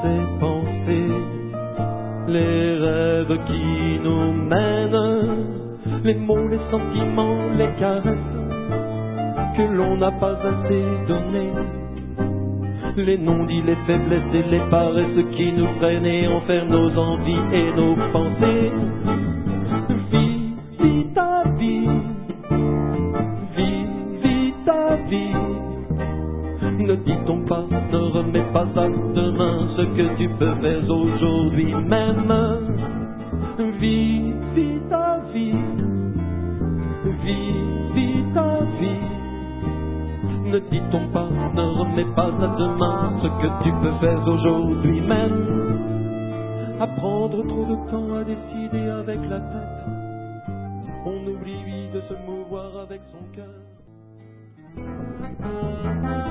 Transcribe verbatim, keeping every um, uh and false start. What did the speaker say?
ces pensées, les rêves qui nous mènent, les mots, les sentiments, les caresses que l'on n'a pas assez donné, les non-dits, les faiblesses et les paresses qui nous freinent et enferment nos envies et nos pensées. Vis, vis ta vie, vis, vis ta vie. Ne dit-on pas, ne remets pas à demain ce que tu peux faire aujourd'hui même. Vis, vis ta vie, vis, vis ta vie. Ne dit-on pas, ne remets pas à demain ce que tu peux faire aujourd'hui même. À prendre trop de temps à décider avec la tête, on oublie de se mouvoir avec son cœur.